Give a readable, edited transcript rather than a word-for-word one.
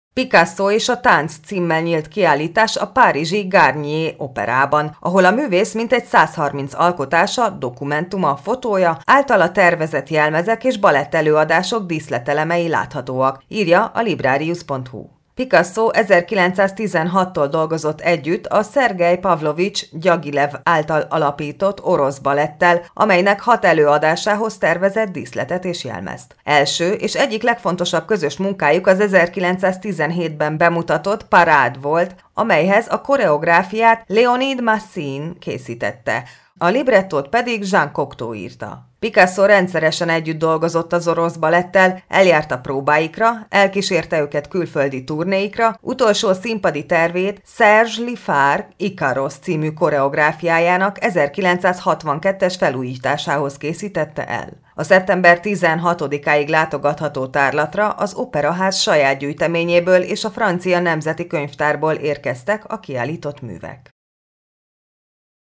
Picasso és a tánc címmel nyílt kiállítás a párizsi Garnier operában, ahol a művész mintegy 130 alkotása, dokumentuma, fotója, általa tervezett jelmezek és balett előadások díszletelemei láthatóak, írja a librarius.hu. Picasso 1916-tól dolgozott együtt a Szergej Pavlovics Gyagilev által alapított orosz balettel, amelynek 6 előadásához tervezett díszletet és jelmezt. Első és egyik legfontosabb közös munkájuk az 1917-ben bemutatott Parád volt, amelyhez a koreográfiát Leonid Massin készítette, a librettót pedig Jean Cocteau írta. Picasso rendszeresen együtt dolgozott az orosz balettel, eljárta próbáikra, elkísérte őket külföldi turnéikra, utolsó színpadi tervét Serge Lifar Ikaros című koreográfiájának 1962-es felújításához készítette el. A szeptember 16-áig látogatható tárlatra az Operaház saját gyűjteményéből és a Francia Nemzeti Könyvtárból érkeztek a kiállított művek.